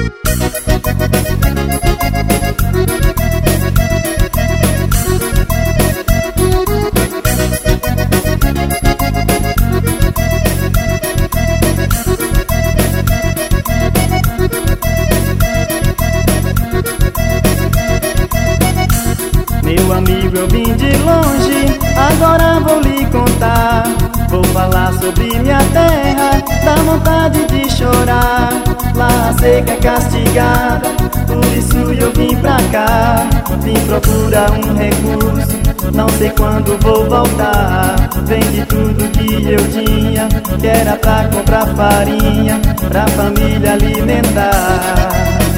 Meu amigo, eu vim de longe, agora vou lhe contar. Vou falar sobre minha terra, dá vontade de chorar. Lá a seca é castigada, por isso eu vim pra cá. Vim procurar um recurso, não sei quando vou voltar. Vendi tudo que eu tinha, que era pra comprar farinha, pra família alimentar.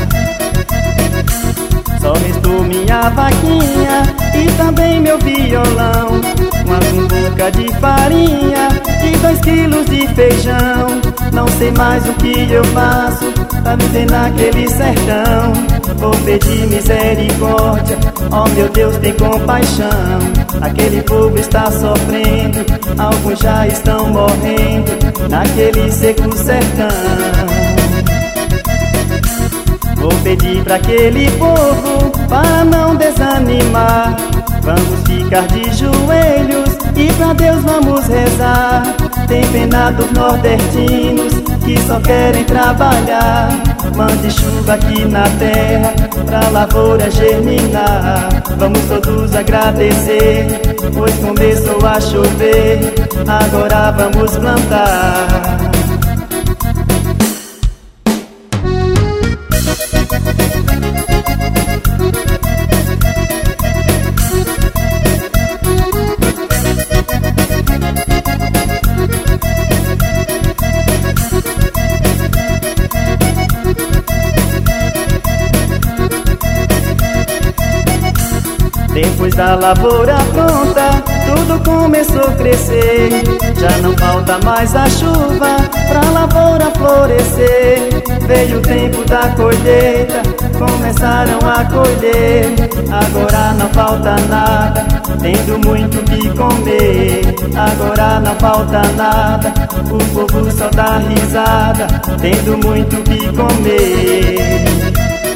Só restou minha vaquinha e também meu violão, uma cumbuca de farinha e 2 quilos de feijão. Não sei mais o que eu faço pra viver naquele sertão. Vou pedir misericórdia, oh meu Deus, tem compaixão. Aquele povo está sofrendo, alguns já estão morrendo naquele seco sertão. Vou pedir pra aquele povo para não desanimar. Vamos ficar de joelhos e pra Deus vamos rezar. Tem pena dos nordestinos que só querem trabalhar. Mande chuva aqui na terra pra lavoura germinar. Vamos todos agradecer, pois começou a chover. Agora vamos plantar. Depois da lavoura pronta, tudo começou a crescer. Já não falta mais a chuva pra lavoura florescer. Veio o tempo da colheita, começaram a colher. Agora não falta nada, tendo muito o que comer. Agora não falta nada, o povo só dá risada, tendo muito o que comer.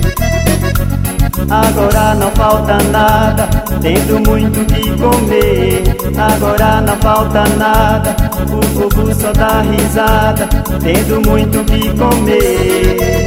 Agora não falta nada, tendo muito o que comer. Agora não falta nada, o povo só dá risada, tendo muito o que comer.